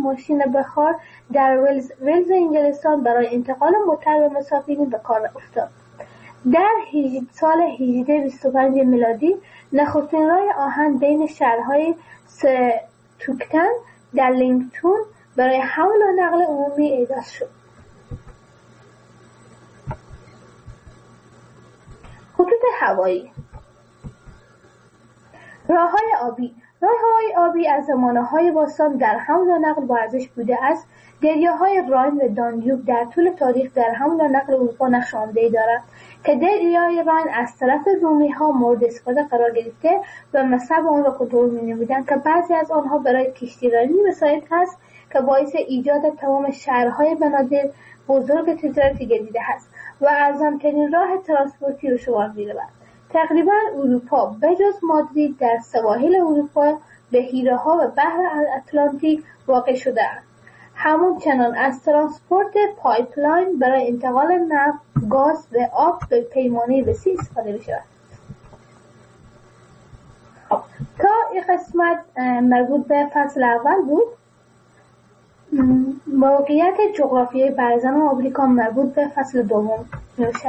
ماشین بخار در ولز انگلستان برای انتقال موتر و مسافرین به کار افتاد. در سال 1825 میلادی نخستین راه آهن بین شهرهای ستوکتن در لینکتون برای حمل و نقل عمومی ایجاد شد. خطوط هوایی. راههای آبی از زمانه‌های باستان در حمل و نقل با ارزش بوده است. دریاهای راین و دانیوب در طول تاریخ در حمل و نقل اروپا نقش عمده‌ای دارند که دریای راین از طرف رومی‌ها مورد استفاده قرار گرفته و مصرف آن را کنترل می‌نمودند که بعضی از آنها برای کشتیرانی مساعد است که باعث ایجاد تمام شهرهای بنادر بزرگ تجارتی گردیده است و ارزان‌ترین راه ترانسپورتی به شمار می‌رود. تقریباً اروپا بجز مادرید در سواحل اروپا بحیره‌ها و بحر اتلانتیک واقع شده است. همچنان از ترانسپورت پایپلاین برای انتقال نفت، گاز و آب به پیمانه وسیع استفاده می‌شود. تا این قسمت مربوط به فصل اول بود. موقعیت جغرافیایی برزن آمریکا مربوط به فصل دوم میشه.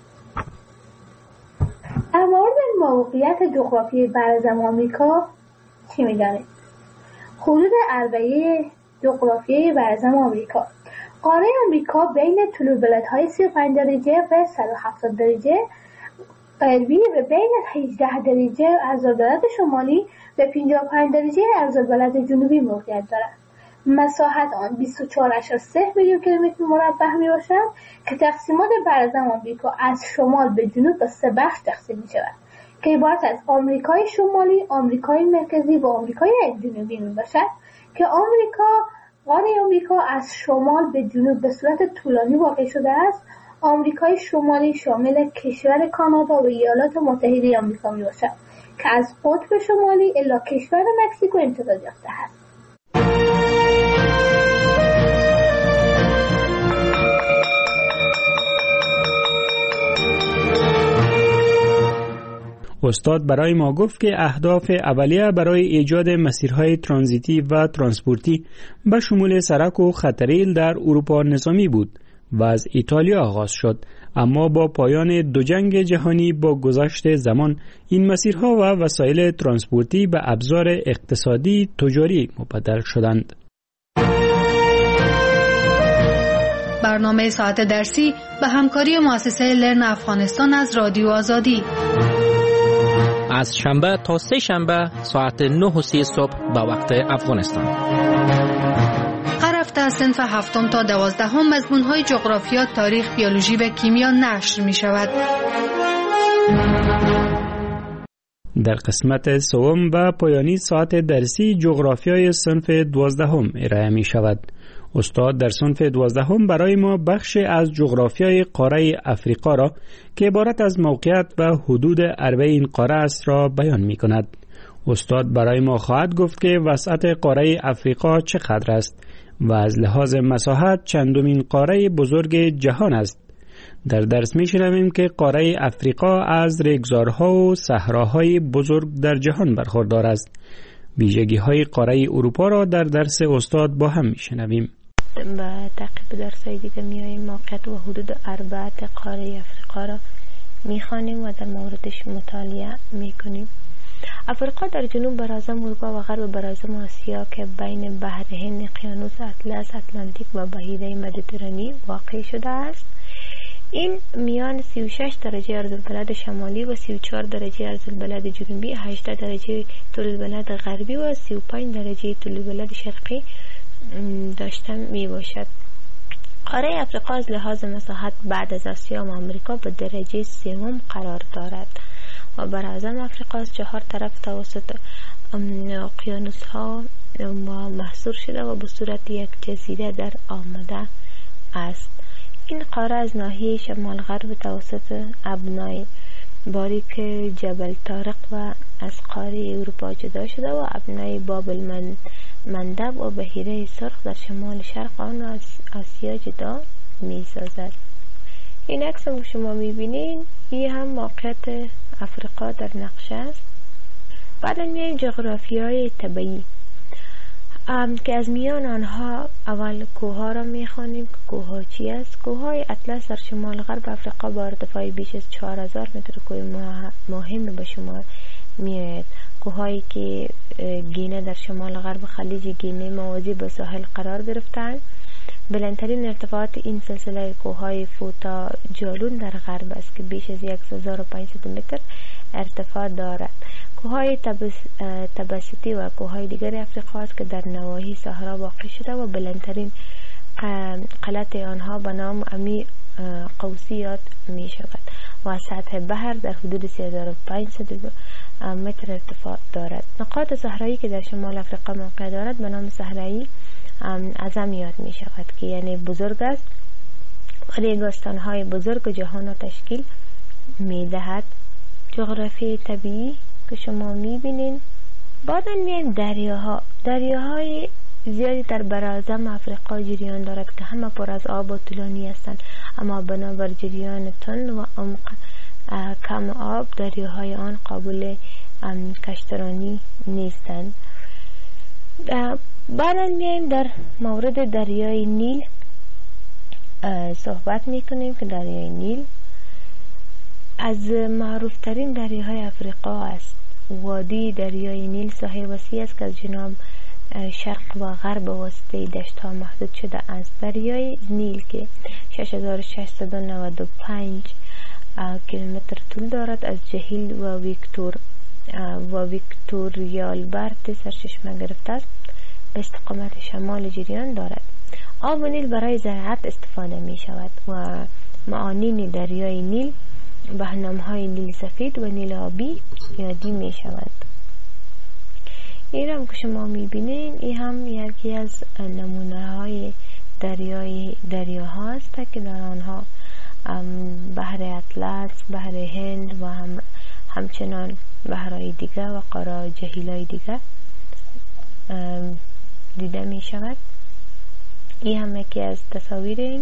در مورد موقعیت جغرافیایی برزن آمریکا چی می‌دانید؟ حدود اربعه جغرافیایی برزن آمریکا. قاره آمریکا بین طول بلدهای 35 درجه و 170 درجه غربی و بین 18 درجه عرض‌البلد شمالی و 55 درجه عرض‌البلد جنوبی موقعیت دارد. مساحت آن 24.3 میلیون کیلومتر مربع می باشد که تقسیمات برزن آمریکا از شمال به جنوب به 3 بخش تقسیم می شود که عبارت از آمریکای شمالی، آمریکای مرکزی و آمریکای جنوبی می باشد که قاره آمریکا از شمال به جنوب به صورت طولانی واقع شده است. آمریکای شمالی شامل کشور کانادا و ایالات متحده آمریکا می باشد که از قطب شمالی الی کشور مکزیکو امتداد یافته است. استاد برای ما گفت که اهداف اولیه برای ایجاد مسیرهای ترانزیتی و ترانسپورتی به شمول سرک و خطریل در اروپا نظامی بود و از ایتالیا آغاز شد، اما با پایان دو جنگ جهانی با گذشت زمان این مسیرها و وسایل ترانسپورتی به ابزار اقتصادی تجاری مبدل شدند. برنامه ساعت درسی به همکاری مؤسسه لرن افغانستان از رادیو آزادی از شنبه تا سه شنبه ساعت 9:30 صبح به وقت افغانستان. هر هفته از صنف 7 تا 12 مضمون‌های جغرافیا، تاریخ، بیولوژی و کیمیا نشر می شود. در قسمت سوم و پایانی ساعت درسی جغرافیای صنف 12 ارائه می شود. استاد در صنف 12 برای ما بخش از جغرافیای قاره افریقا را که عبارت از موقعیت و حدود عربه این قاره است را بیان می کند. استاد برای ما خواهد گفت که وسعت قاره افریقا چقدر است و از لحاظ مساحت چندمین قاره بزرگ جهان است. در درس می شنویم که قاره افریقا از ریگزارها و صحراهای بزرگ در جهان برخوردار است. ویژگی های قاره اروپا را در درس استاد با هم می شنویم. با تعقیب درس‌های دیگه میاییم موقعیت و حدود اربعه قاره افریقا را میخوانیم و در موردش مطالعه میکنیم. افریقا در جنوب براعظم اروپا و غرب براعظم آسیا که بین بحر هند، اقیانوس اطلس، اتلانتیک و بحیره مدیترانه واقع شده است. این میان 36 درجه عرض‌البلد شمالی و 34 درجه عرض‌البلد جنوبی، 18 درجه طول‌البلد غربی و 35 درجه طول‌البلد شرقی داشته می باشد. قاره افریقا از لحاظ مساحت بعد از آسیا و آمریکا به درجه سوم قرار دارد و براعظم افریقا از 4 طرف توسط اقیانوس ها محصور شده و به صورت یک جزیره در آمده است. این قاره از ناحیه شمال غرب توسط ابنای باریک جبل طارق و از قاره اروپا جدا شده و ابنای بابل مندب و بحیره سرخ در شمال شرق آن از آسیا جدا می سازد. این عکس هم شما می بینید، این هم موقعیت افریقا در نقشه است. بعد میایم جغرافیای طبیعی. که از میان آنها اول کوه‌ها را می‌خوانیم که کوه‌ها چی است. کوه‌های اطلس در شمال غرب افریقا با ارتفاع بیش از 4000 متر کوه مهم به شمار می‌آید. کوه‌هایی که گینه در شمال غرب خلیج گینه موازی به ساحل قرار گرفته‌اند. بلندترین ارتفاعات این سلسله کوه‌های فوتا جالون در غرب است که بیش از 1500 متر ارتفاع دارد. کوه‌های تبسیتی و کوه‌های دیگر افریقا است که در نواحی صحرا واقع شده و بلندترین قلت آنها به نام امی قوسی یاد می شود و از سطح بحر در حدود 3500 متر ارتفاع دارد. نقاط صحرایی که در شمال افریقا موقع دارد به نام صحرایی اعظم یاد می شود که یعنی بزرگ است و ریگستان‌های بزرگ جهان را تشکیل می دهد. جغرافی طبیعی که شما می بینین. بعد میایم دریاهای زیادی در براعظم افریقا جریان دارد که همه پر از آب و طولانی هستند، اما بنابر جریان تند و عمق کم آب دریاهای آن قابل کشترانی نیستند. بعدا میایم در مورد دریای نیل صحبت میکنیم که دریای نیل از معروف ترین دریاهای افریقا است. وادی دریای نیل ساحل وسیع است که از جنوب شرق و غرب واسطه دشت ها محدود شده است. دریای نیل که 6695 کیلومتر طول دارد از جهیل و ویکتوریالبرت سرچشمه گرفته است به استقامت شمال جریان دارد. آب نیل برای زراعت استفاده می شود و معانین دریای نیل به نام‌های نیل سفید و نیل آبی یادی می شود. این هم که شما می بینین این هم یکی از نمونه های دریاها است که در آنها بحر اطلس، بحر هند و همچنان بحرهای دیگه و قاره جهیل‌های دیگه دیده می شود. این هم یکی از تصاویر این.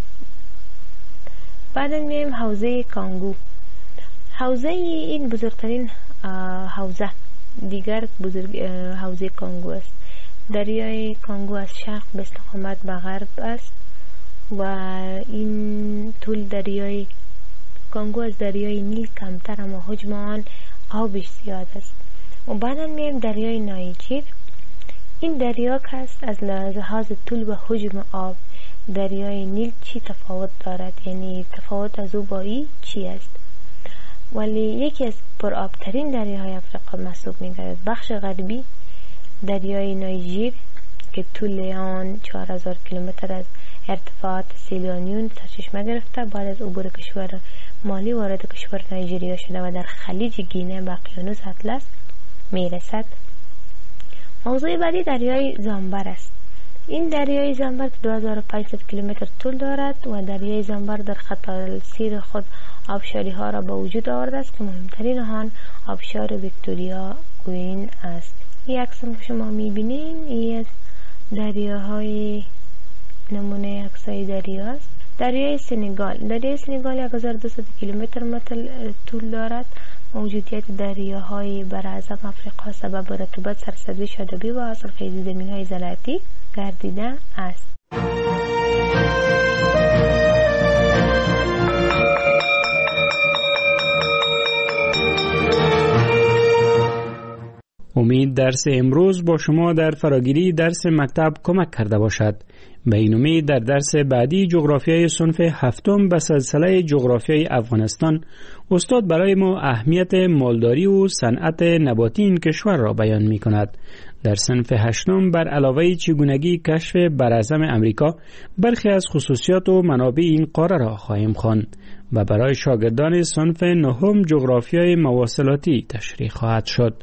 بعد میایم حوزه کانگو. حوزه این بزرگترین حوزه دیگر حوزه کانگو است. دریای کانگو از شرق به استقامت به غرب است و این طول دریای کانگو از دریای نیل کمتر اما حجم آن آبش زیاد است. و بعدا میایم دریای نایجیر. این دریا که است از لحاظ طول و حجم آب دریای نیل چی تفاوت دارد، یعنی تفاوت از او با این چی است؟ ولی یکی از پرآبترین دریاهای افریقا محسوب می‌گردد. بخش غربی دریای نایجیر که طول آن 4000 کیلومتر از ارتفاعات سیلیونیون سرچشمه گرفته بعد از عبور کشور مالی وارد کشور نایجریا شده و در خلیج گینه به اقیانوس اطلس میرسد. موضوع بعدی دریای زامبر است. این دریای زامبر 2500 کیلومتر طول دارد و دریای زامبر در خط سیر خود آبشاری ها را به وجود آورده است که مهمترین آن آبشار ویکتوریا کوین است. این عکس که شما میبینین این دریاهای نمونه عکسای دریا است. دریای سنگال 1200 کیلومتر طول دارد. موجودیت دریاهای براعظم افریقا سبب رطوبت، سرسبزی، شادابی و حاصلخیزی زمین‌های زراعتی گردیده است. امید درس امروز با شما در فراگیری درس مکتب کمک کرده باشد. به این امید در درس بعدی جغرافیای صنف هفتم به سلسله جغرافیای افغانستان استاد برای ما اهمیت مالداری و صنعت نباتی این کشور را بیان می کند. در صنف هشتم بر علاوه چگونگی کشف براعظم امریکا برخی از خصوصیات و منابع این قاره را خواهیم خواند و برای شاگردان صنف نهم جغرافیای مواصلاتی تشریح خواهد شد.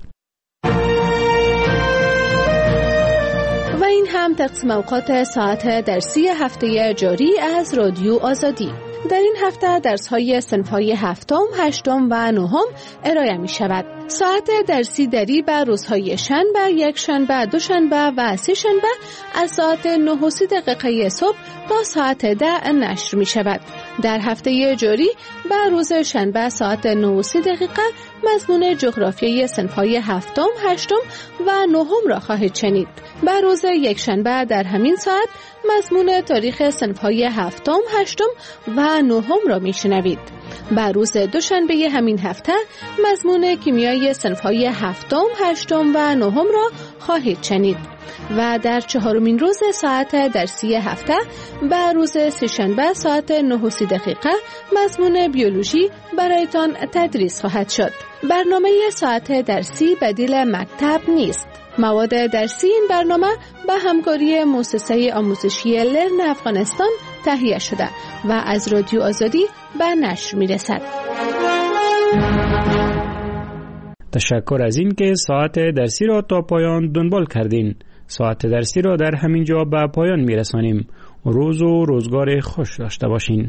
و این هم تقسیم اوقات ساعت درسی هفته جاری از رادیو آزادی. در این هفته درس‌های صنف‌های هفتم، هشتم و نهم ارائه می‌شود. ساعت درسی دری بر روزهای شنبه، یکشنبه، دوشنبه و سه‌شنبه از ساعت 9:30 صبح تا ساعت 10 نشر می‌شود. در هفته جاری بر روز شنبه ساعت 9:30 مضمون جغرافیای صنف‌های هفتم، هشتم و نهم را خواهید شنید. بر روز یکشنبه در همین ساعت مضمون تاریخ صنف‌های هفتم، هشتم و نهم را میشنوید. بر روز دوشنبه همین هفته مضمون کیمیای صنف‌های هفتم، هشتم و نهم را خواهید شنید. و در چهارمین روز ساعت درسی هفته بر روز سه‌شنبه ساعت 9:30 مضمون بیولوژی برایتان تدریس خواهد شد. برنامه ساعت درسی بدیل مکتب نیست. مواد درسی این برنامه به همکاری مؤسسه آموزشی لرن افغانستان تهیه شده و از رادیو آزادی به نشر میرسد. تشکر از این که ساعت درسی را تا پایان دنبال کردین. ساعت درسی را در همین جا به پایان میرسانیم. روز و روزگار خوش داشته باشین.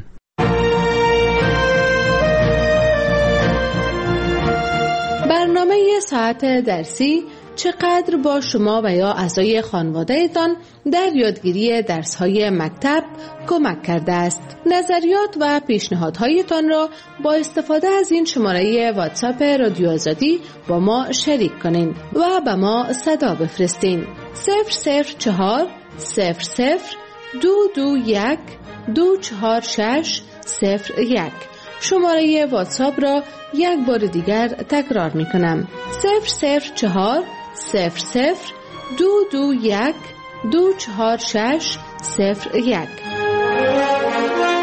برنامه ساعت درسی چقدر با شما و یا اعضای خانواده‌تان در یادگیری درس‌های مکتب کمک کرده است؟ نظریات و پیشنهادهایتان را با استفاده از این شماره واتساپ رادیو آزادی با ما شریک کنین و به ما صدا بفرستین. 004 00 221 246 01. شماره واتساپ را یک بار دیگر تکرار می کنم. 004 00 221 246 01.